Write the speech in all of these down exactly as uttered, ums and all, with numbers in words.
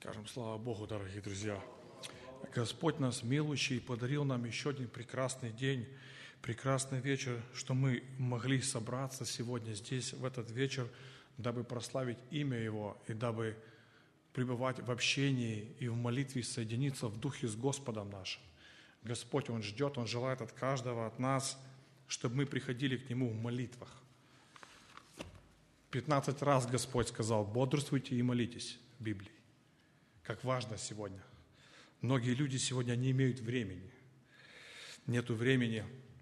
Скажем, слава Богу, дорогие друзья. Господь нас милующий подарил нам еще один прекрасный день, прекрасный вечер, что мы могли собраться сегодня здесь, в этот вечер, дабы прославить имя Его и дабы пребывать в общении и в молитве, соединиться в духе с Господом нашим. Господь, Он ждет, Он желает от каждого, от нас, чтобы мы приходили к Нему в молитвах. Пятнадцать раз Господь сказал: бодрствуйте и молитесь в Библии. Как важно сегодня. Многие люди сегодня не имеют времени. Нету времени.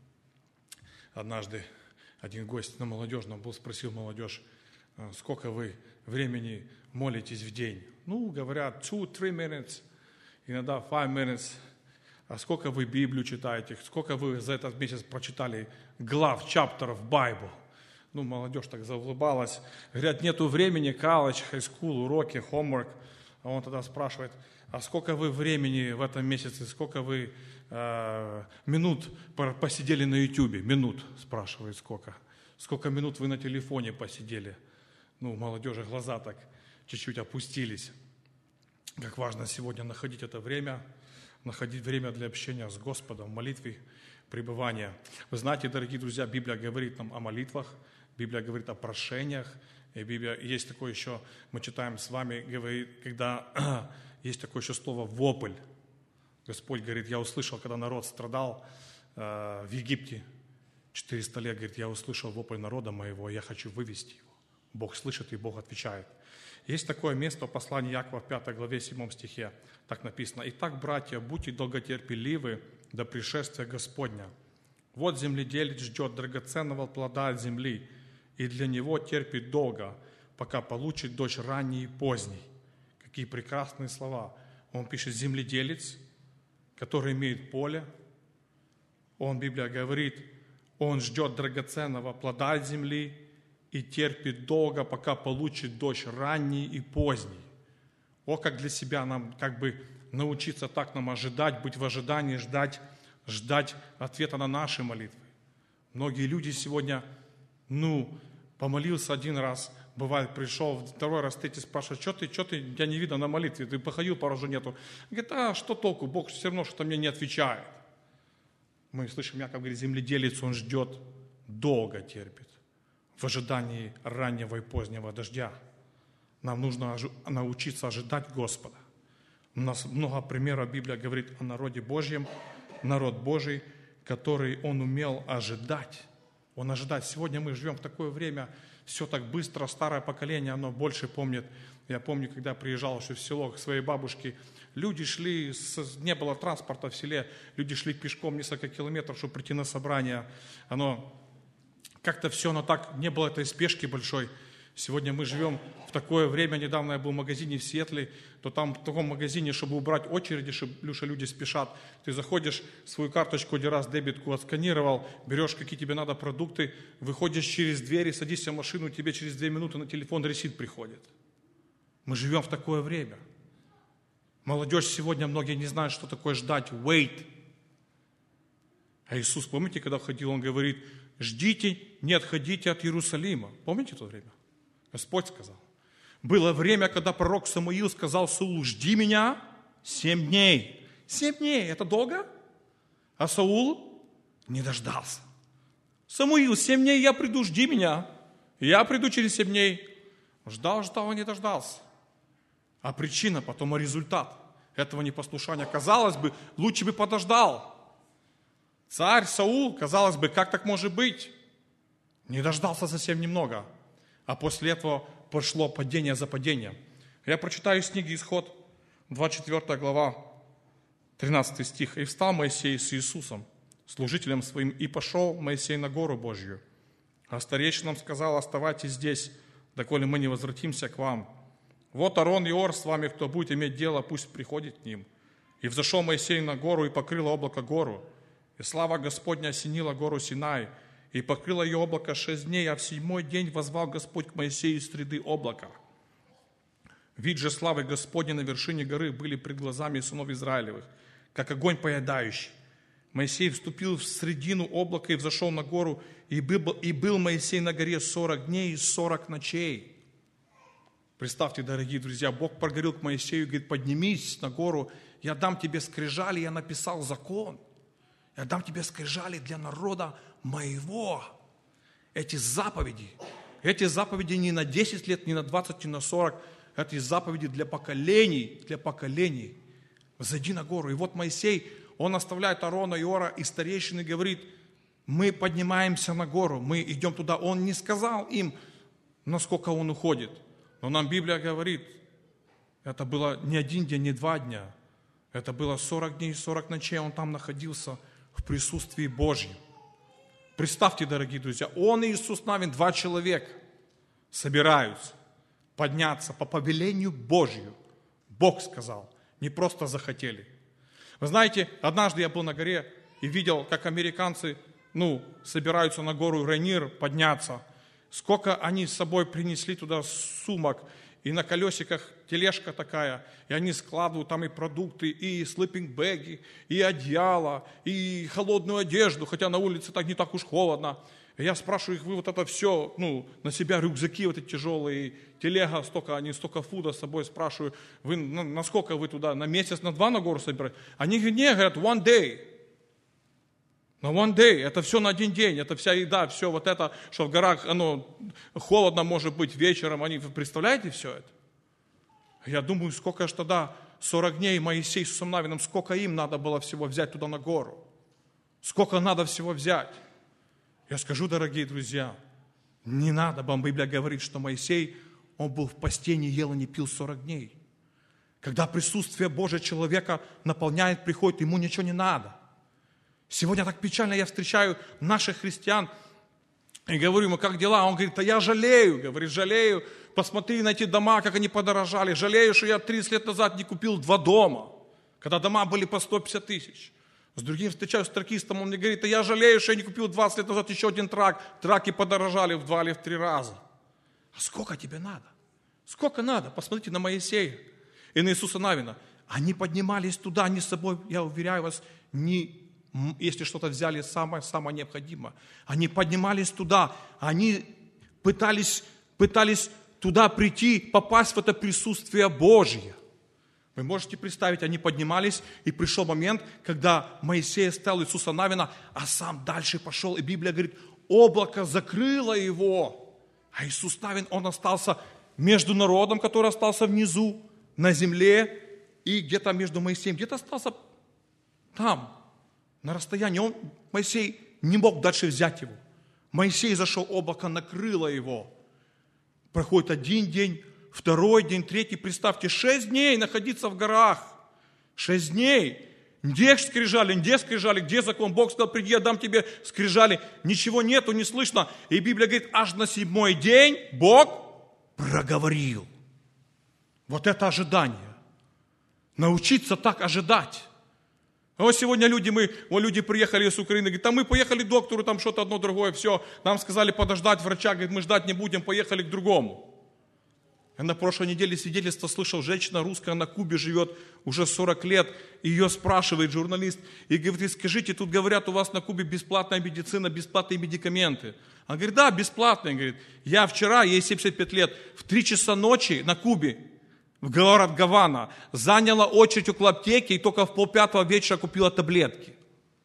Однажды один гость на молодежном был, спросил молодежь: сколько вы времени молитесь в день? Ну, говорят, two-three minutes, иногда five minutes. А сколько вы Библию читаете? Сколько вы за этот месяц прочитали глав, чаптеров Bible? Ну, молодежь так заулыбалась. Говорят, нету времени, college, high school, уроки, homework. А он тогда спрашивает: а сколько вы времени в этом месяце, сколько вы э, минут посидели на Ютубе? Минут, спрашивает, сколько. Сколько минут вы на телефоне посидели? Ну, у молодежи глаза так чуть-чуть опустились. Как важно сегодня находить это время, находить время для общения с Господом, молитвы, пребывания. Вы знаете, дорогие друзья, Библия говорит нам о молитвах, Библия говорит о прошениях. И Библия, есть такое еще, мы читаем с вами, говорит, когда есть такое еще слово «вопль». Господь говорит: я услышал, когда народ страдал э, в Египте четыреста лет, говорит, я услышал вопль народа моего, я хочу вывести его. Бог слышит, и Бог отвечает. Есть такое место в послании Иакова в пятой главе, седьмом стихе, так написано: «Итак, братья, будьте долготерпеливы до пришествия Господня. Вот земледелец ждет драгоценного плода от земли, и для него терпит долго, пока получит дождь ранний и поздний». Какие прекрасные слова. Он пишет: земледелец, который имеет поле. Он, Библия говорит, он ждет драгоценного плода от земли и терпит долго, пока получит дождь ранний и поздний. О, как для себя нам как бы научиться так нам ожидать, быть в ожидании, ждать, ждать ответа на наши молитвы. Многие люди сегодня, ну, помолился один раз, бывает, пришел, второй раз, третий спрашивает: что ты, что ты, я не видно на молитве, ты походил, пару же нету. Говорит: а что толку, Бог все равно что-то мне не отвечает. Мы слышим, Яков говорит, земледелец, он ждет, долго терпит, в ожидании раннего и позднего дождя. Нам нужно научиться ожидать Господа. У нас много примеров, Библия говорит о народе Божьем, народ Божий, который он умел ожидать. Он ожидает. Сегодня мы живем в такое время, все так быстро, старое поколение, оно больше помнит. Я помню, когда приезжал еще в село к своей бабушке, люди шли, с, не было транспорта в селе, люди шли пешком несколько километров, чтобы прийти на собрание. Оно как-то все, оно так, не было этой спешки большой. Сегодня мы живем в такое время. Недавно я был в магазине в Сиэтле, то там в таком магазине, чтобы убрать очереди, чтобы люди спешат, ты заходишь, свою карточку один раз, дебетку отсканировал, берешь, какие тебе надо продукты, выходишь через двери, садишься в машину, тебе через две минуты на телефон ресит приходит. Мы живем в такое время. Молодежь сегодня, многие не знают, что такое ждать, wait. А Иисус, помните, когда ходил, Он говорит: ждите, не отходите от Иерусалима. Помните то время? Господь сказал. Было время, когда пророк Самуил сказал Саулу: жди меня семь дней. Семь дней, это долго? А Саул не дождался. Самуил, семь дней я приду, жди меня. Я приду через семь дней. Ждал, ждал, и не дождался. А причина, потом результат этого непослушания. Казалось бы, лучше бы подождал. Царь Саул, казалось бы, как так может быть? Не дождался совсем немного. А после этого пошло падение за падением. Я прочитаю из книги Исход, двадцать четвёртая глава, тринадцатый стих. «И встал Моисей с Иисусом, служителем своим, и пошел Моисей на гору Божью. А старейшинам сказал: оставайтесь здесь, доколе мы не возвратимся к вам. Вот Арон и Ор с вами, кто будет иметь дело, пусть приходит к ним. И взошел Моисей на гору, и покрыло облако гору. И слава Господня осенила гору Синай, и покрыло ее облако шесть дней, а в седьмой день воззвал Господь к Моисею из среды облака. Вид же славы Господней на вершине горы были пред глазами сынов Израилевых, как огонь поедающий. Моисей вступил в средину облака и взошел на гору, и был, и был Моисей на горе сорок дней и сорок ночей». Представьте, дорогие друзья, Бог проговорил к Моисею, говорит, поднимись на гору, я дам тебе скрижали, я написал закон. Я дам тебе скрижали для народа моего. Эти заповеди, эти заповеди не на десять лет, не на двадцать, не на сорок, эти заповеди для поколений, для поколений. Зайди на гору. И вот Моисей, он оставляет Аарона, Иора и старейшин и говорит, мы поднимаемся на гору, мы идем туда. Он не сказал им, насколько он уходит. Но нам Библия говорит, это было не один день, не два дня. Это было сорок дней, сорок ночей, он там находился в присутствии Божьем. Представьте, дорогие друзья, он и Иисус Навин, два человека, собираются подняться по повелению Божью. Бог сказал, не просто захотели. Вы знаете, однажды я был на горе и видел, как американцы, ну, собираются на гору Рейнир подняться. Сколько они с собой принесли туда сумок, и на колесиках тележка такая, и они складывают там и продукты, и слиппинг-бэги, и одеяло, и холодную одежду, хотя на улице так не так уж холодно. И я спрашиваю их, вы вот это все, ну, на себя рюкзаки вот эти тяжелые, телега, столько, они столько фуда с собой, спрашиваю, вы, ну, насколько вы туда, на месяц, на два на гору собираете? Они говорят, не, говорят, one day. На one day, это все на один день, это вся еда, все вот это, что в горах, оно холодно может быть вечером, они, вы представляете все это? Я думаю, сколько же тогда, сорок дней Моисей с Иисусом Навином, сколько им надо было всего взять туда на гору? Сколько надо всего взять? Я скажу, дорогие друзья, не надо, вам Библия говорит, что Моисей, он был в посте, не ел и не пил сорок дней. Когда присутствие Божьего человека наполняет, приходит, ему ничего не надо. Сегодня так печально я встречаю наших христиан и говорю ему, как дела? Он говорит, да я жалею, говорит, жалею, посмотри на эти дома, как они подорожали, жалею, что я тридцать лет назад не купил два дома, когда дома были по сто пятьдесят тысяч. С другим встречаюсь с тракистом, он мне говорит, да я жалею, что я не купил двадцать лет назад еще один трак, траки подорожали в два или в три раза. А сколько тебе надо? Сколько надо? Посмотрите на Моисея и на Иисуса Навина. Они поднимались туда, они с собой, я уверяю вас, не... Если что-то взяли самое-самое необходимое. Они поднимались туда, они пытались, пытались туда прийти, попасть в это присутствие Божье. Вы можете представить, они поднимались, и пришел момент, когда Моисей оставил Иисуса Навина, а сам дальше пошел, и Библия говорит, облако закрыло его, а Иисус Навин, он остался между народом, который остался внизу, на земле, и где-то между Моисеем, где-то остался там, на расстоянии. Он, Моисей не мог дальше взять его. Моисей зашел, облако накрыло его. Проходит один день, второй день, третий. Представьте, шесть дней находиться в горах. Шесть дней. Где скрижали, где скрижали, где закон? Бог сказал, приди, я дам тебе скрижали. Ничего нету, не слышно. И Библия говорит, аж на седьмой день Бог проговорил. Вот это ожидание. Научиться так ожидать. Вот сегодня люди, мы, вот люди приехали из Украины, говорят, там мы поехали к доктору, там что-то одно, другое, все. Нам сказали подождать врача, говорит, мы ждать не будем, поехали к другому. Я на прошлой неделе свидетельство слышал, женщина русская на Кубе живет уже сорок лет, ее спрашивает журналист, и говорит, скажите, тут говорят, у вас на Кубе бесплатная медицина, бесплатные медикаменты. Она говорит, да, бесплатные, говорит, я вчера, ей семьдесят пять лет, в три часа ночи на Кубе, в город Гавана, заняла очередь около аптеки и только в полпятого вечера купила таблетки.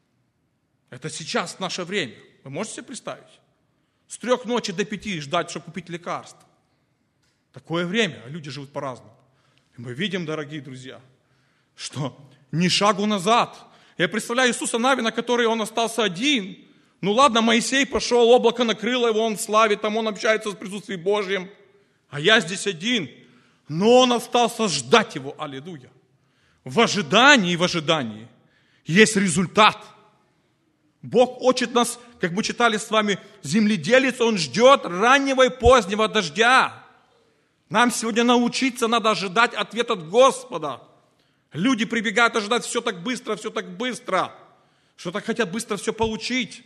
Это сейчас, в наше время. Вы можете себе представить? С трех ночи до пяти ждать, чтобы купить лекарства. Такое время, а люди живут по-разному. И мы видим, дорогие друзья, что ни шагу назад. Я представляю Иисуса Навина, который он остался один. Ну ладно, Моисей пошел, облако накрыло его, он в славе, там он общается с присутствием Божьим. А я здесь один. Но он остался ждать его, аллилуйя. В ожидании, в ожидании есть результат. Бог учит нас, как мы читали с вами, земледелец, он ждет раннего и позднего дождя. Нам сегодня научиться надо ожидать ответ от Господа. Люди прибегают ожидать все так быстро, все так быстро, что так хотят быстро все получить.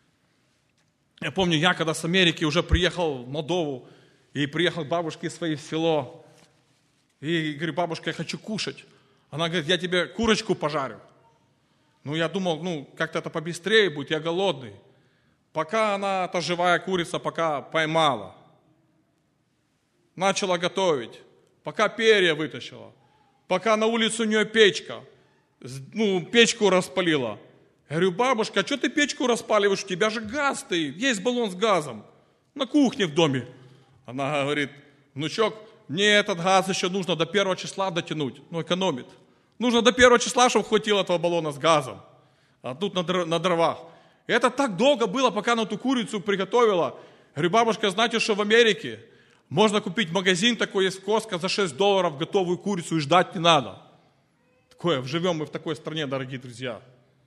Я помню, я когда с Америки уже приехал в Молдову, и приехал к бабушке своей в село, и говорю, бабушка, я хочу кушать. Она говорит, я тебе курочку пожарю. Ну, я думал, ну, как-то это побыстрее будет, я голодный. Пока она, та живая курица, пока поймала. Начала готовить. пока перья вытащила, пока на улице у нее печка, ну, печку распалила. Я говорю, бабушка, а что ты печку распаливаешь? У тебя же газ стоит, есть баллон с газом на кухне в доме. Она говорит, внучок, мне этот газ еще нужно до первого числа дотянуть, ну, экономит. Нужно до первого числа, чтобы хватило этого баллона с газом. А тут на, дров, на дровах. И это так долго было, пока она эту курицу приготовила. Я говорю, бабушка, знаете, что в Америке можно купить магазин такой, есть в Костко, за шесть долларов готовую курицу и ждать не надо. Такое, живем мы в такой стране, дорогие друзья.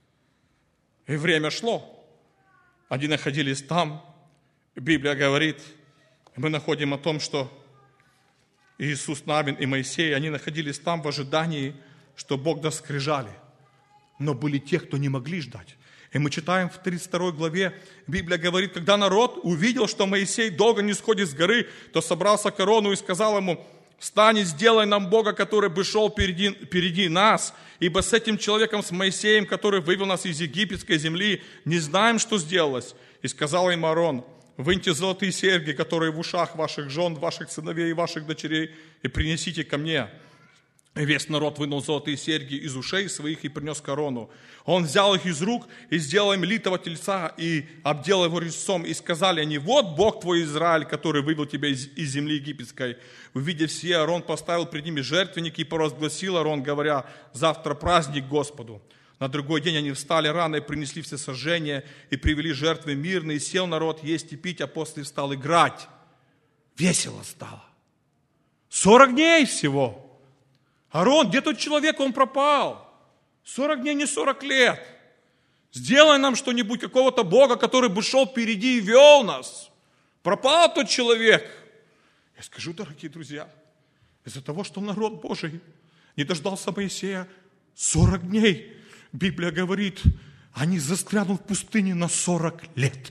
И время шло. Они находились там. Библия говорит, мы находим о том, что Иисус Навин и Моисей, они находились там в ожидании, что Бог даст скрижали. Но были те, кто не могли ждать. И мы читаем в тридцать второй главе, Библия говорит, когда народ увидел, что Моисей долго не сходит с горы, то собрался к Аарону и сказал ему, встань и сделай нам Бога, который бы шел впереди, впереди нас, ибо с этим человеком, с Моисеем, который вывел нас из египетской земли, не знаем, что сделалось. И сказал им Аарон, выньте золотые серьги, которые в ушах ваших жен, ваших сыновей и ваших дочерей, и принесите ко мне. И весь народ вынул золотые серьги из ушей своих и принес к Аарону. Он взял их из рук и сделал им литого тельца и обделал его резцом. И сказали они, вот Бог твой Израиль, который вывел тебя из, из земли египетской. Увидев все, Аарон поставил пред ними жертвенники и провозгласил Аарон, говоря, завтра праздник Господу. На другой день они встали рано и принесли все сожжения и привели жертвы мирные. И сел народ есть и пить, а после встал играть. Весело стало. Сорок дней всего. Аарон, где тот человек, он пропал. Сорок дней, не сорок лет. Сделай нам что-нибудь, какого-то Бога, который бы шел впереди и вел нас. Пропал тот человек. Я скажу, дорогие друзья, из-за того, что народ Божий не дождался Моисея сорок дней, Библия говорит, они застрянут в пустыне на сорок лет.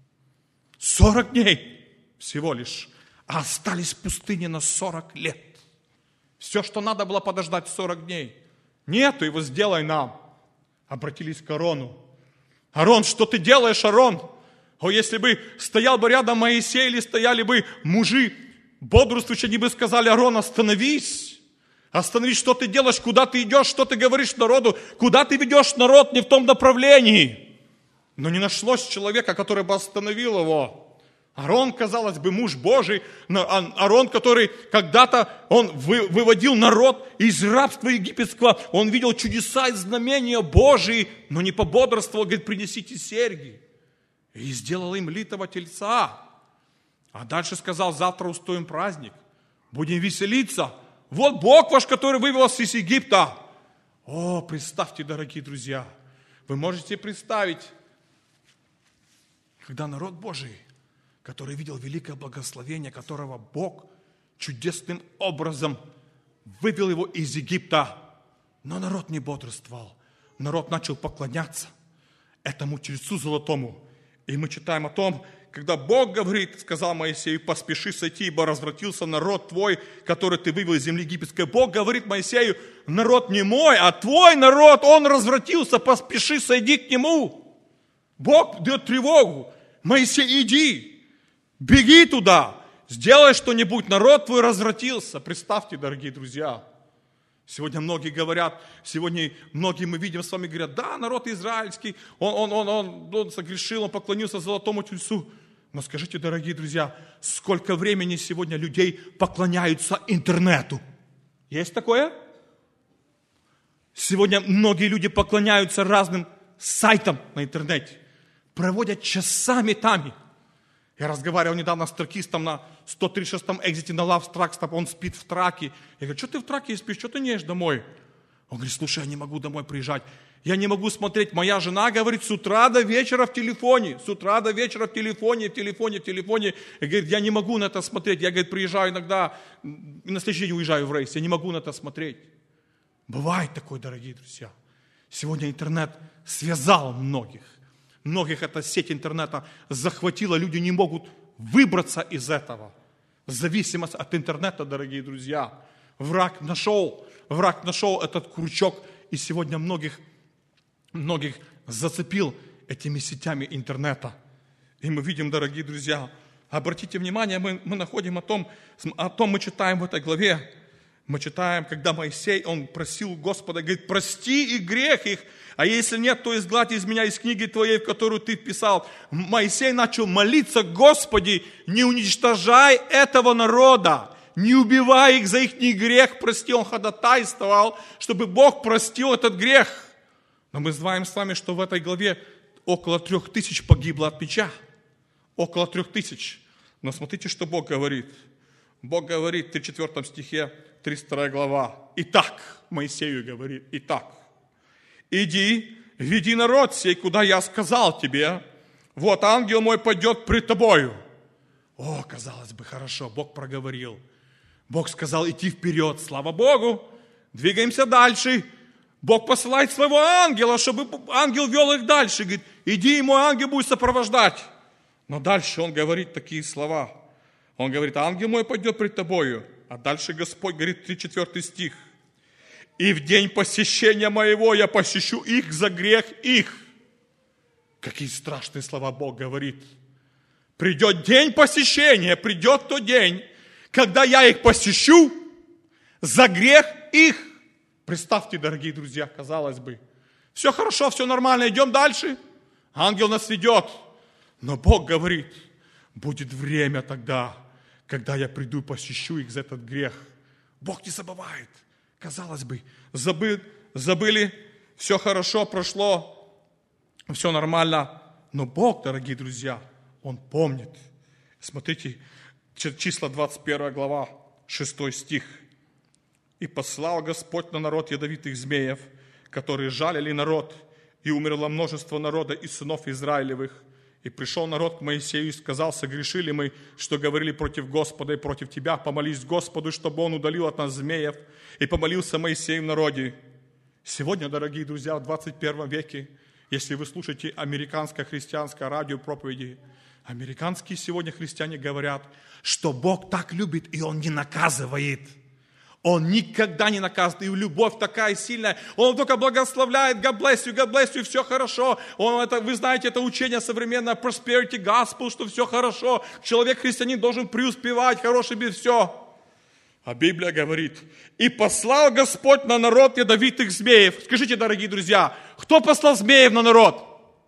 сорок дней всего лишь, а остались в пустыне на сорок лет. Все, что надо было подождать сорок дней. Нету, его сделай нам. Обратились к Аарону. Аарон, что ты делаешь, Аарон? О, если бы стоял бы рядом Моисей или стояли бы мужи, бодрствующие, они бы сказали, Аарон, остановись. Остановись, что ты делаешь, куда ты идешь, что ты говоришь народу, куда ты ведешь народ не в том направлении. Но не нашлось человека, который бы остановил его. Аарон, казалось бы, муж Божий, Аарон, который когда-то он выводил народ из рабства египетского, он видел чудеса и знамения Божии, но не пободрствовал, говорит, принесите серьги. И сделал им литого тельца. А дальше сказал, завтра устроим праздник, будем веселиться. Вот Бог ваш, который вывел вас из Египта. О, представьте, дорогие друзья, вы можете представить, когда народ Божий, который видел великое благословение, которого Бог чудесным образом вывел его из Египта. Но народ не бодрствовал. Народ начал поклоняться этому тельцу золотому. И мы читаем о том, когда Бог говорит, сказал Моисею, поспеши сойти, ибо развратился народ твой, который ты вывел из земли египетской. Бог говорит Моисею, народ не мой, а твой народ, он развратился, поспеши, сойди к нему. Бог дает тревогу. Моисей, иди. Беги туда, сделай что-нибудь, народ твой развратился. Представьте, дорогие друзья, сегодня многие говорят, сегодня многие мы видим с вами, говорят, да, народ израильский, он, он, он, он, он согрешил, он поклонился золотому тельцу. Но скажите, дорогие друзья, сколько времени сегодня людей поклоняются интернету? Есть такое? Сегодня многие люди поклоняются разным сайтам на интернете, проводят часами там. Я разговаривал недавно с тракистом на сто тридцать шестом экзите на Love Truck, он спит в траке. Я говорю, что ты в траке спишь, что ты не ешь домой? Он говорит, слушай, я не могу домой приезжать. Я не могу смотреть. Моя жена говорит, с утра до вечера в телефоне. С утра до вечера в телефоне, в телефоне, в телефоне. И говорит, я не могу на это смотреть. Я, говорит, приезжаю иногда, и на следующий день уезжаю в рейс. Я не могу на это смотреть. Бывает такое, дорогие друзья. Сегодня интернет связал многих. Многих эта сеть интернета захватила, люди не могут выбраться из этого. Зависимость от интернета, дорогие друзья. Враг нашел, враг нашел этот крючок, и сегодня многих, многих зацепил этими сетями интернета. И мы видим, дорогие друзья, обратите внимание, мы, мы находим о том, о том, мы читаем в этой главе, Мы читаем, когда Моисей, он просил Господа, говорит, прости их грех их, а если нет, то изгладь из меня из книги твоей, в которую ты вписал. Моисей начал молиться, Господи, не уничтожай этого народа, не убивай их за их грех, прости. Он ходатайствовал, чтобы Бог простил этот грех. Но мы знаем с вами, что в этой главе около трех тысяч погибло от меча. Около трех тысяч. Но смотрите, что Бог говорит. Бог говорит в тридцать четвёртом стихе, тридцать вторая глава. Итак, Моисею говорит, итак, иди, веди народ сей, куда я сказал тебе. Вот ангел мой пойдет пред тобою. О, казалось бы, хорошо, Бог проговорил. Бог сказал идти вперед, слава Богу. Двигаемся дальше. Бог посылает своего ангела, чтобы ангел вел их дальше. Говорит, иди, и мой ангел будет сопровождать. Но дальше он говорит такие слова. Он говорит, ангел мой пойдет пред тобою. А дальше Господь говорит, тридцать четвёртый стих. И в день посещения моего я посещу их за грех их. Какие страшные слова Бог говорит. Придет день посещения, придет тот день, когда я их посещу за грех их. Представьте, дорогие друзья, казалось бы, все хорошо, все нормально, идем дальше. Ангел нас ведет. Но Бог говорит, будет время тогда, когда я приду и посещу их за этот грех. Бог не забывает. Казалось бы, забы, забыли, все хорошо прошло, все нормально. Но Бог, дорогие друзья, Он помнит. Смотрите, числа двадцать первая глава, шестой стих. «И послал Господь на народ ядовитых змеев, которые жалили народ, и умерло множество народа из сынов Израилевых. И пришел народ к Моисею и сказал, согрешили мы, что говорили против Господа и против тебя. Помолись Господу, чтобы Он удалил от нас змеев. И помолился Моисей в народе». Сегодня, дорогие друзья, в двадцать первом веке, если вы слушаете американское христианское радио проповеди, американские сегодня христиане говорят, что Бог так любит, и Он не наказывает. Он никогда не наказывает, и любовь такая сильная. Он только благословляет, God bless you, God bless you, все хорошо. Он это, вы знаете, это учение современное, prosperity gospel, что все хорошо. Человек-христианин должен преуспевать, хороший без все. А Библия говорит, и послал Господь на народ ядовитых змеев. Скажите, дорогие друзья, кто послал змеев на народ?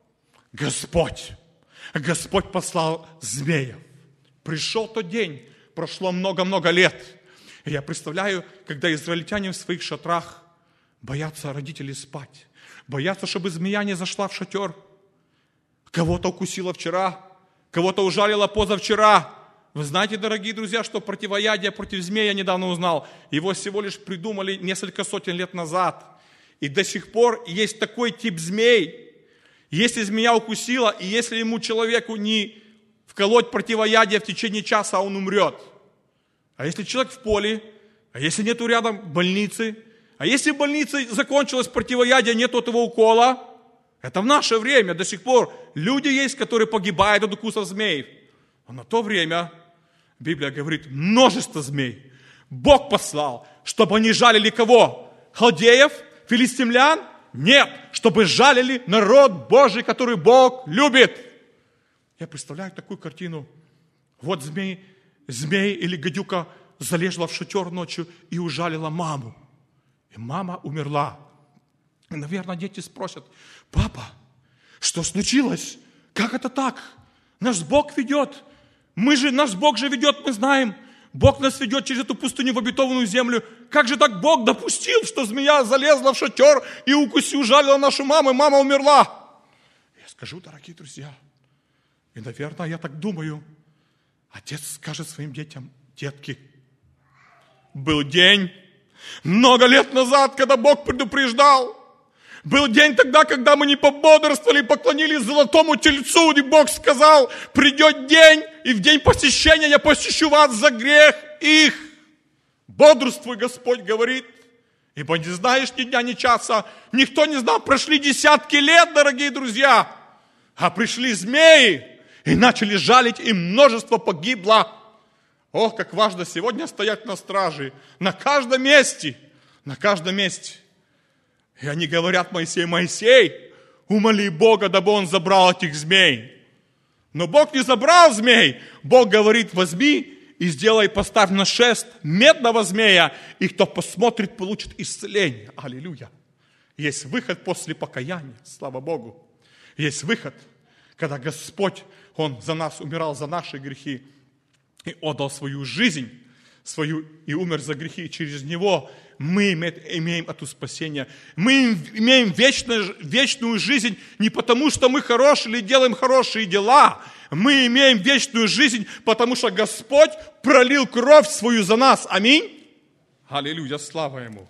Господь. Господь послал змеев. Пришел тот день, прошло много-много лет. И я представляю, когда израильтяне в своих шатрах боятся родителей спать, боятся, чтобы змея не зашла в шатер. Кого-то укусила вчера, кого-то ужалила позавчера. Вы знаете, дорогие друзья, что противоядие против змеи я недавно узнал. Его всего лишь придумали несколько сотен лет назад. И до сих пор есть такой тип змей. Если змея укусила, и если ему человеку не вколоть противоядие в течение часа, он умрет. А если человек в поле, а если нету рядом больницы, а если в больнице закончилось противоядие, нет этого укола, это в наше время до сих пор люди есть, которые погибают от укусов змей. А на то время, Библия говорит, множество змей Бог послал, чтобы они жалили кого? Халдеев? Филистимлян? Нет, чтобы жалили народ Божий, который Бог любит. Я представляю такую картину. Вот змей, змей или гадюка залезла в шатер ночью и ужалила маму. И мама умерла. И, наверное, дети спросят, папа, что случилось? Как это так? Наш Бог ведет. Мы же, наш Бог же ведет, мы знаем. Бог нас ведет через эту пустыню в обетованную землю. Как же так Бог допустил, что змея залезла в шатер и укусила, ужалила нашу маму, и мама умерла? Я скажу, дорогие друзья, и, наверное, я так думаю, отец скажет своим детям, детки, был день много лет назад, когда Бог предупреждал. Был день тогда, когда мы не пободрствовали, поклонились золотому тельцу, и Бог сказал, придет день, и в день посещения я посещу вас за грех их. Бодрствуй, Господь говорит, ибо не знаешь ни дня, ни часа. Никто не знал, прошли десятки лет, дорогие друзья, а пришли змеи и начали жалить, и множество погибло. Ох, как важно сегодня стоять на страже, на каждом месте, на каждом месте. И они говорят Моисею, Моисей, умоли Бога, дабы он забрал этих змей. Но Бог не забрал змей. Бог говорит, возьми и сделай, поставь на шест медного змея, и кто посмотрит, получит исцеление. Аллилуйя. Есть выход после покаяния, слава Богу. Есть выход, когда Господь, Он за нас умирал, за наши грехи, и отдал свою жизнь, свою, и умер за грехи, и через Него мы имеем это спасение. Мы имеем вечную, вечную жизнь не потому, что мы хорошие или делаем хорошие дела. Мы имеем вечную жизнь, потому что Господь пролил кровь свою за нас. Аминь. Аллилуйя, слава Ему.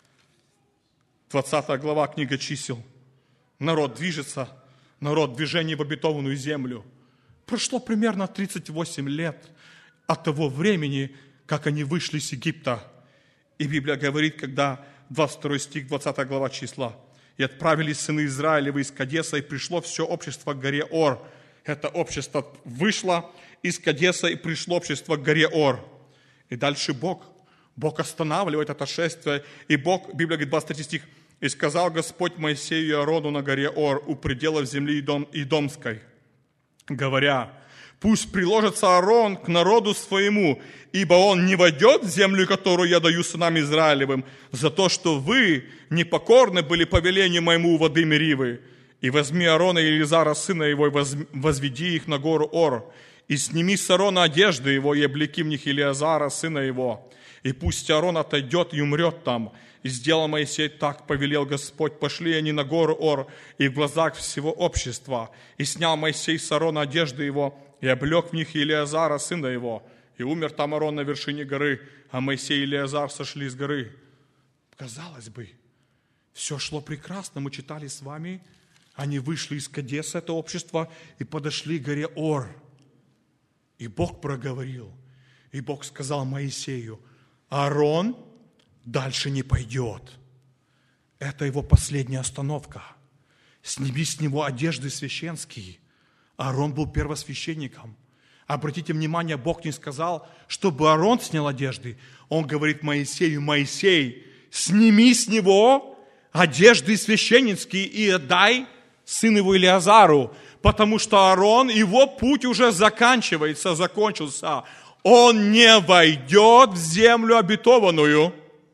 двадцатая глава, книга чисел. Народ движется, народ движение в обетованную землю. Прошло примерно тридцать восемь лет от того времени, как они вышли из Египта. И Библия говорит, когда двадцать второй стих, двадцатая глава числа. «И отправились сыны Израилевы из Кадеса, и пришло все общество к горе Ор». Это общество вышло из Кадеса, и пришло общество к горе Ор. И дальше Бог, Бог останавливает это шествие. И Бог, Библия говорит, двадцать третий стих, «И сказал Господь Моисею и Аарону на горе Ор у пределов земли Идомской, говоря, пусть приложится Аарон к народу своему, ибо он не войдет в землю, которую я даю сынам Израилевым, за то, что вы непокорны были повелению моему у воды Меривы. И возьми Аарона и Елизара, сына его, и возведи их на гору Ор, и сними с Аарона одежды его, и облеки в них Елизара, сына его. И пусть Аарон отойдет и умрет там. И сделал Моисей так, повелел Господь. Пошли они на гору Ор, и в глазах всего общества. И снял Моисей с Аарона одежды его, и облег в них Елизара, сына его. И умер там Аарон на вершине горы, а Моисей и Елизар сошли с горы». Казалось бы, все шло прекрасно. Мы читали с вами. Они вышли из Кадеса, это общество, и подошли к горе Ор. И Бог проговорил. И Бог сказал Моисею: Аарон дальше не пойдет. Это его последняя остановка. Сними с него одежды священские. Аарон был первосвященником. Обратите внимание, Бог не сказал, чтобы Аарон снял одежды. Он говорит Моисею: Моисей, сними с него одежды священнические и отдай сыну его Илиазару, потому что Аарон, его путь уже заканчивается, закончился. Он не войдет в землю обетованную.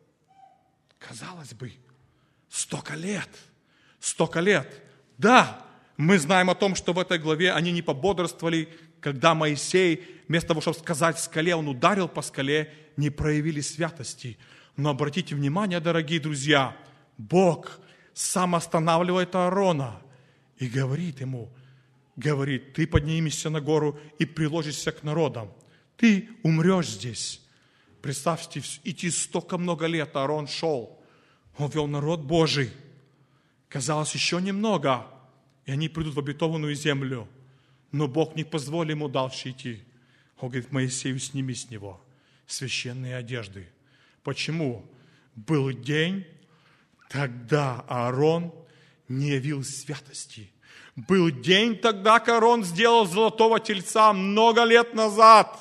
Казалось бы, столько лет, столько лет. Да, мы знаем о том, что в этой главе они не пободрствовали, когда Моисей, вместо того, чтобы сказать скале, он ударил по скале, не проявили святости. Но обратите внимание, дорогие друзья, Бог сам останавливает Аарона и говорит ему, говорит: ты поднимешься на гору и приложишься к народам. Ты умрешь здесь. Представьте, идти столько много лет, Аарон шел. Он вел народ Божий. Казалось, еще немного, и они придут в обетованную землю. Но Бог не позволил ему дальше идти. Он говорит Моисею: сними с него священные одежды. Почему? Был день, тогда Аарон не явил святости. Был день тогда, когда Аарон сделал золотого тельца много лет назад.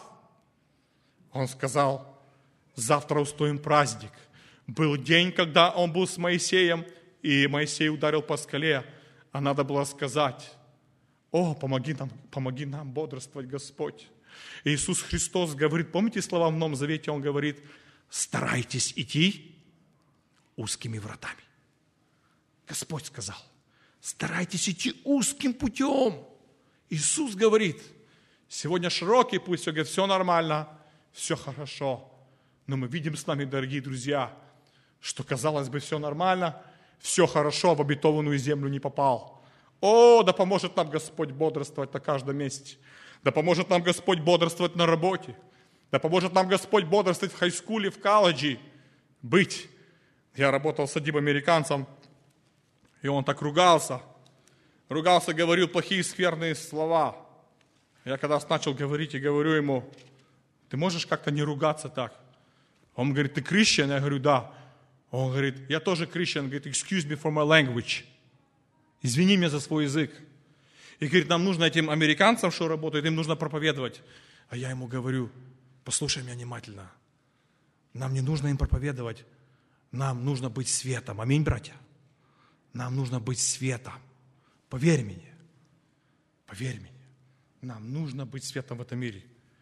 Он сказал: завтра устроим праздник. Был день, когда он был с Моисеем, и Моисей ударил по скале, а надо было сказать: о, помоги нам, помоги нам бодрствовать, Господь. Иисус Христос говорит, помните слова в Новом Завете, Он говорит: старайтесь идти узкими вратами. Господь сказал: старайтесь идти узким путем. Иисус говорит: сегодня широкий путь, все, говорит, все нормально, все хорошо. Но мы видим с нами, дорогие друзья, что, казалось бы, все нормально, все хорошо, в обетованную землю не попал. О, да поможет нам Господь бодрствовать на каждом месте. Да поможет нам Господь бодрствовать на работе. Да поможет нам Господь бодрствовать в хайскуле, в колледже. Быть. Я работал с одним американцем, и он так ругался. Ругался, говорил плохие скверные слова. Я когда начал говорить и говорю ему: ты можешь как-то не ругаться так? Он говорит: ты Christian? Я говорю: да. Он говорит: я тоже Christian. Говорит: excuse me for my language. Извини меня за свой язык. И говорит: нам нужно этим американцам, что работают, им нужно проповедовать. А я ему говорю: послушай меня внимательно. Нам не нужно им проповедовать. Нам нужно быть светом. Аминь, братья. Нам нужно быть светом. Поверь мне. Поверь мне. Нам нужно быть светом в этом мире.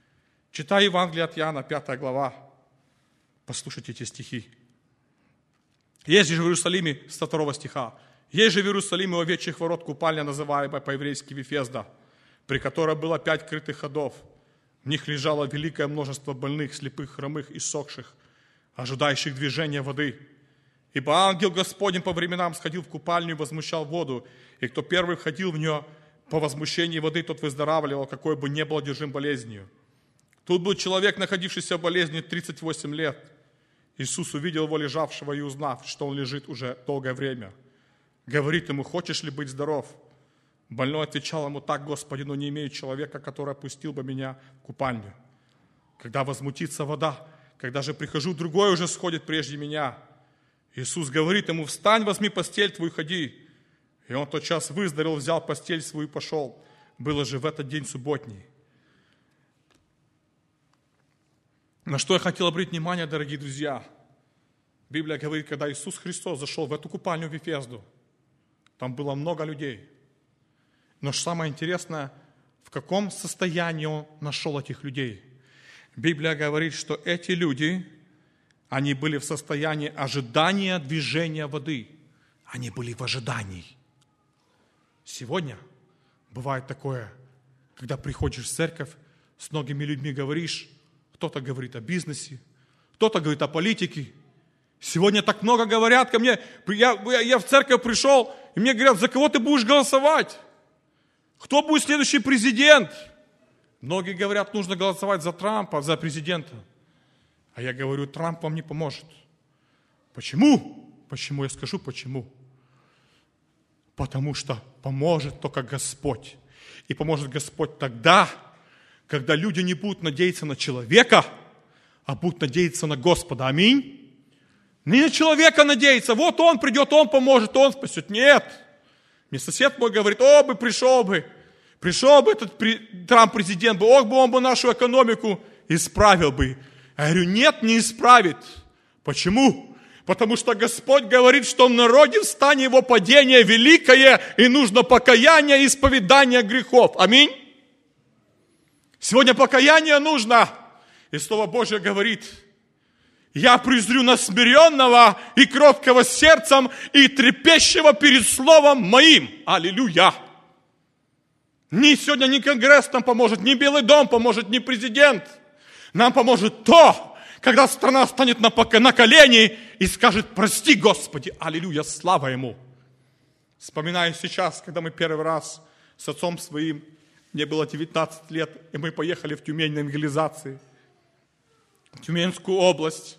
Читаю Евангелие от Иоанна, пятая глава. Послушайте эти стихи. Есть же в Иерусалиме, со второго стиха, есть же в Иерусалиме у овечьих ворот купальня, называемая по-еврейски Вифезда, при которой было пять крытых ходов. В них лежало великое множество больных, слепых, хромых и иссохших, ожидающих движения воды. Ибо ангел Господень по временам сходил в купальню и возмущал воду, и кто первый входил в нее по возмущении воды, тот выздоравливал, какой бы ни был одержим болезнью. Тут был человек, находившийся в болезни тридцать восемь лет. Иисус увидел его лежавшего и, узнав, что он лежит уже долгое время, говорит ему: хочешь ли быть здоров? Больной отвечал ему: так, Господи, но не имею человека, который опустил бы меня в купальню. Когда возмутится вода, когда же прихожу, другой уже сходит прежде меня. Иисус говорит ему: встань, возьми постель твою, ходи. И он тотчас выздоровел, взял постель свою и пошел. Было же в этот день субботний. На что я хотел обратить внимание, дорогие друзья? Библия говорит, когда Иисус Христос зашел в эту купальню в Вифезду, там было много людей. Но самое интересное, в каком состоянии Он нашел этих людей. Библия говорит, что эти люди, они были в состоянии ожидания движения воды. Они были в ожидании. Сегодня бывает такое, когда приходишь в церковь, с многими людьми говоришь, кто-то говорит о бизнесе, кто-то говорит о политике. Сегодня так много говорят ко мне. Я, я, я в церковь пришел, и мне говорят: за кого ты будешь голосовать? Кто будет следующий президент? Многие говорят, нужно голосовать за Трампа, за президента. А я говорю, Трамп вам не поможет. Почему? Почему? Я скажу, почему. Потому что поможет только Господь. И поможет Господь тогда, когда люди не будут надеяться на человека, а будут надеяться на Господа. Аминь. Не на человека надеяться. Вот он придет, он поможет, он спасет. Нет. Мне сосед мой говорит: о, бы пришел бы, пришел бы этот Трамп президент, ох бы он бы нашу экономику исправил бы. Я говорю, нет, не исправит. Почему? Потому что Господь говорит, что в народе в стане его падение великое, и нужно покаяние и исповедание грехов. Аминь. Сегодня покаяние нужно. И Слово Божье говорит: я презрю на смиренного и кроткого сердцем, и трепещего перед Словом моим. Аллилуйя. Ни сегодня ни Конгресс нам поможет, ни Белый дом поможет, ни президент. Нам поможет то, когда страна станет на, на колени и скажет: прости, Господи, аллилуйя, слава Ему. Вспоминаю сейчас, когда мы первый раз с отцом своим, мне было девятнадцать лет, и мы поехали в Тюмень на евангелизации, в Тюменскую область,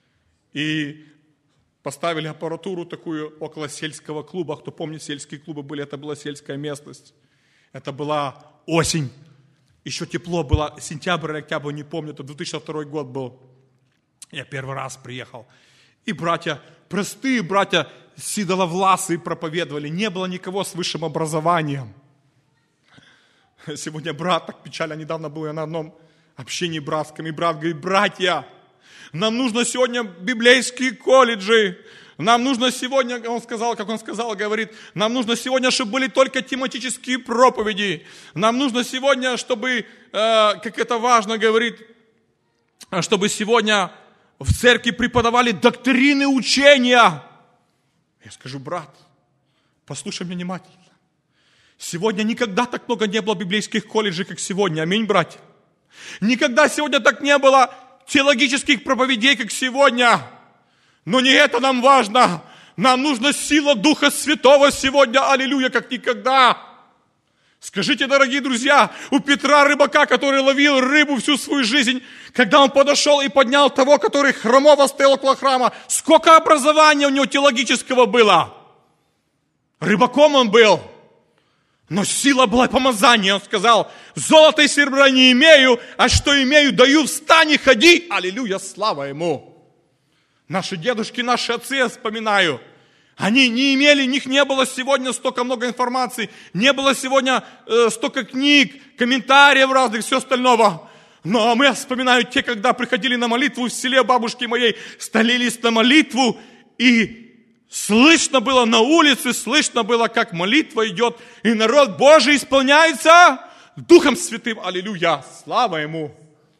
и поставили аппаратуру такую около сельского клуба. Кто помнит, сельские клубы были, это была сельская местность. Это была осень, еще тепло было, сентябрь или октябрь, не помню, это две тысячи второй год был. Я первый раз приехал. И братья, простые братья, седовласые проповедовали, не было никого с высшим образованием. Сегодня брат, так печально, недавно был я на одном общении братском, и брат говорит: братья, нам нужно сегодня библейские колледжи, нам нужно сегодня, он сказал, как он сказал, говорит, нам нужно сегодня, чтобы были только тематические проповеди, нам нужно сегодня, чтобы, э, как это важно, говорит, чтобы сегодня в церкви преподавали доктрины учения. Я скажу: брат, послушай меня внимательно. Сегодня никогда так много не было библейских колледжей, как сегодня. Аминь, братья. Никогда сегодня так не было теологических проповедей, как сегодня. Но не это нам важно. Нам нужна сила Духа Святого сегодня, аллилуйя, как никогда. Скажите, дорогие друзья, у Петра рыбака, который ловил рыбу всю свою жизнь, когда он подошел и поднял того, который хромого стоял около храма, сколько образования у него теологического было? Рыбаком он был. Но сила была помазания. Он сказал: золота и серебра не имею, а что имею, даю, встань и ходи. Аллилуйя, слава Ему. Наши дедушки, наши отцы, я вспоминаю, они не имели, у них не было сегодня столько много информации, не было сегодня э, столько книг, комментариев разных, все остального. Но мы, я вспоминаю, те, когда приходили на молитву в селе бабушки моей, столились на молитву, и слышно было на улице, слышно было, как молитва идет, и народ Божий исполняется Духом Святым. Аллилуйя! Слава Ему!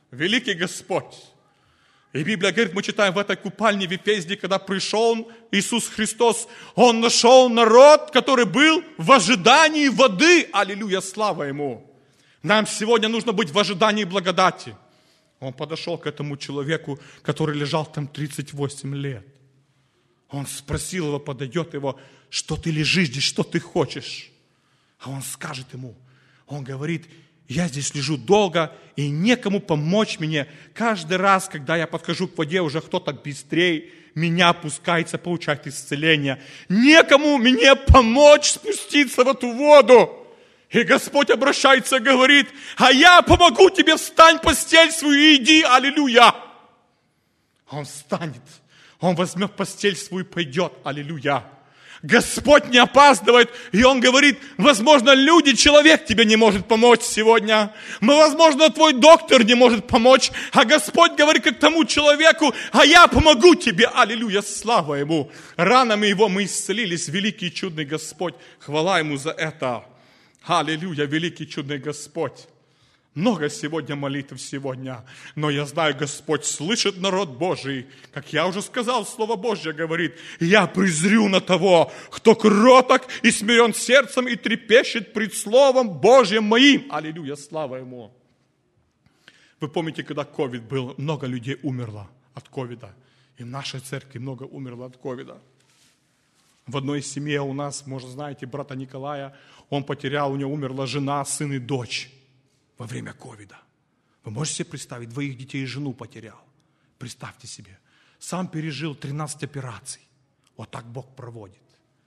великий Господь. И Библия говорит, мы читаем в этой купальне в Ефезде, когда пришел Иисус Христос, Он нашел народ, который был в ожидании воды. Аллилуйя, слава Ему. Нам сегодня нужно быть в ожидании благодати. Он подошел к этому человеку, который лежал там тридцать восемь лет. Он спросил его, подойдет его, что ты лежишь здесь, что ты хочешь? А он скажет ему, он говорит, я здесь лежу долго, и некому помочь мне. Каждый раз, когда я подхожу к воде, уже кто-то быстрее меня опускается, получает исцеление. Некому мне помочь спуститься в эту воду. И Господь обращается и говорит, а я помогу тебе, встань, постель свою и иди, аллилуйя. Он встанет, он возьмет постель свою и пойдет, аллилуйя. Господь не опаздывает, и Он говорит, возможно, люди, человек тебе не может помочь сегодня. Возможно, твой доктор не может помочь, а Господь говорит к тому человеку, а я помогу тебе, аллилуйя, слава Ему. Ранами Его мы исцелились, великий и чудный Господь, хвала Ему за это. Аллилуйя, великий чудный Господь. Много сегодня молитв сегодня, но я знаю, Господь слышит народ Божий. Как я уже сказал, Слово Божье говорит, я презрю на того, кто кроток и смирен сердцем и трепещет пред Словом Божьим моим. Аллилуйя, слава Ему. Вы помните, когда ковид был, много людей умерло от ковида. И в нашей церкви много умерло от ковида. В одной семье у нас, может, знаете, брата Николая, он потерял, у него умерла жена, сын и дочь во время ковида. Вы можете себе представить, двоих детей и жену потерял. Представьте себе. Сам пережил тринадцать операций. Вот так Бог проводит.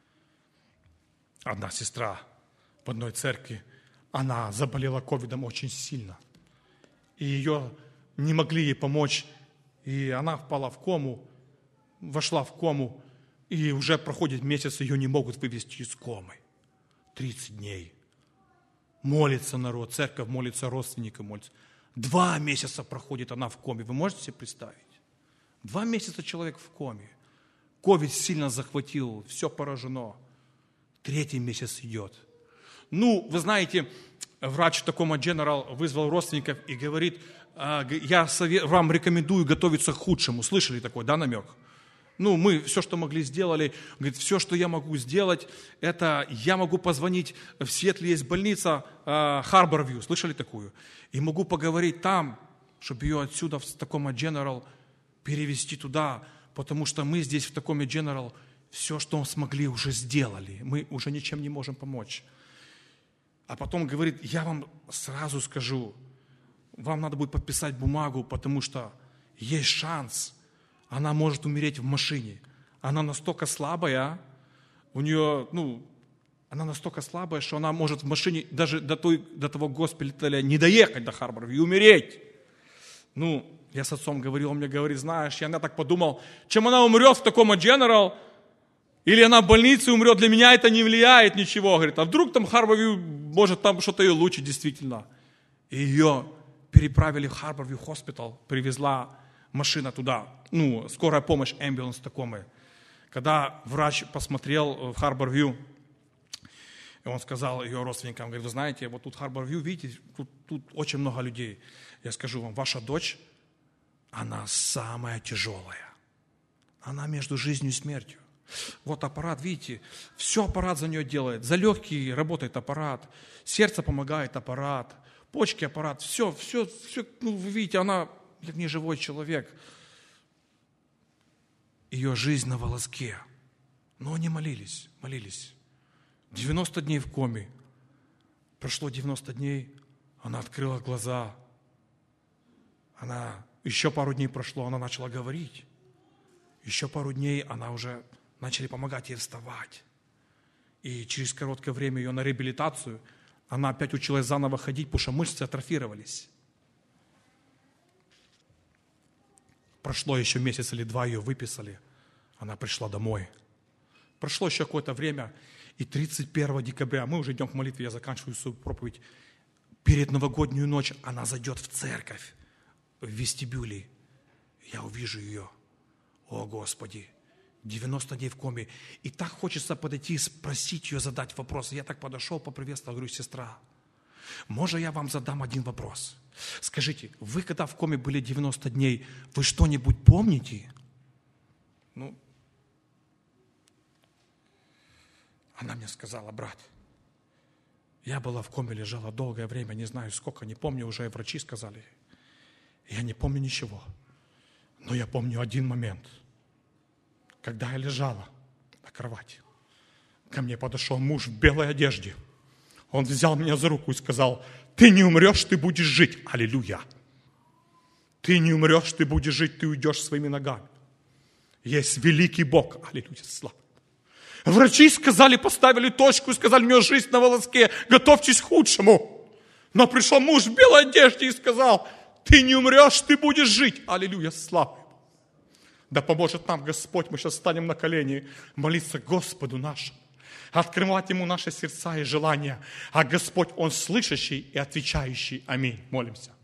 Одна сестра в одной церкви, она заболела ковидом очень сильно. И ее не могли ей помочь. И она впала в кому, вошла в кому. И уже проходит месяц, ее не могут вывести из комы. тридцать дней. Молится народ, церковь молится, родственники молятся. Два месяца проходит она в коме. Вы можете себе представить? Два месяца человек в коме. Ковид сильно захватил, все поражено. Третий месяц идет. Ну, вы знаете, врач в таком General вызвал родственников и говорит, я совет, вам рекомендую готовиться к худшему. Слышали такой, да, намек? Ну, мы все, что могли, сделали. Говорит, все, что я могу сделать, это я могу позвонить, в Сиэтле есть больница Харбор-Вью, слышали такую? И могу поговорить там, чтобы ее отсюда в таком General перевести туда, потому что мы здесь в таком General все, что смогли, уже сделали. Мы уже ничем не можем помочь. А потом говорит, я вам сразу скажу, вам надо будет подписать бумагу, потому что есть шанс, она может умереть в машине. Она настолько слабая, у нее, ну, она настолько слабая, что она может в машине даже до, той, до того госпиталя не доехать до Харбора и умереть. Ну, я с отцом говорил, он мне говорит, знаешь, я так подумал, чем она умрет в таком General, или она в больнице умрет, для меня это не влияет ничего. Говорит, а вдруг там Харбор-Вью, может там что-то и лучше действительно. И ее переправили в Харбор-Вью хоспитал, привезла машина туда, ну, скорая помощь, амбуланс такой. Когда врач посмотрел в Харбор-Вью, он сказал ее родственникам, говорит, вы знаете, вот тут Харбор-Вью, видите, тут, тут очень много людей. Я скажу вам, ваша дочь, она самая тяжелая. Она между жизнью и смертью. Вот аппарат, видите, все аппарат за нее делает. За легкие работает аппарат, сердце помогает аппарат, почки аппарат, все, все, все, ну, вы видите, она как неживой человек. Ее жизнь на волоске. Но они молились, молились. девяносто дней в коме. Прошло девяносто дней, она открыла глаза. Она, еще пару дней прошло, она начала говорить. Еще пару дней она уже начали помогать ей вставать. И через короткое время ее на реабилитацию, она опять училась заново ходить, потому что мышцы атрофировались. Прошло еще месяц или два, ее выписали. Она пришла домой. Прошло еще какое-то время, и тридцать первого декабря, мы уже идем к молитве, я заканчиваю свою проповедь, перед новогоднюю ночь она зайдет в церковь, в вестибюле. Я увижу ее. О, Господи, девяносто дней в коме. И так хочется подойти, спросить ее, задать вопрос. Я так подошел, поприветствовал, говорю, сестра, Может, я вам задам один вопрос? Скажите, вы когда в коме были девяносто дней, вы что-нибудь помните? Ну, она мне сказала: брат, я была в коме, лежала долгое время, не знаю сколько, не помню, уже врачи сказали. Я не помню ничего. Но я помню один момент. Когда я лежала на кровати, ко мне подошел муж в белой одежде. Он взял меня за руку и сказал: ты не умрешь, ты будешь жить. Аллилуйя. Ты не умрешь, ты будешь жить, ты уйдешь своими ногами. Есть великий Бог. Аллилуйя, слава. Врачи сказали, поставили точку и сказали: у него жизнь на волоске, готовьтесь к худшему. Но пришел муж в белой одежде и сказал: ты не умрешь, ты будешь жить. Аллилуйя, слава. Да поможет нам Господь, мы сейчас станем на колени, молиться Господу нашему, открывать Ему наши сердца и желания. А Господь, Он слышащий и отвечающий. Аминь. Молимся.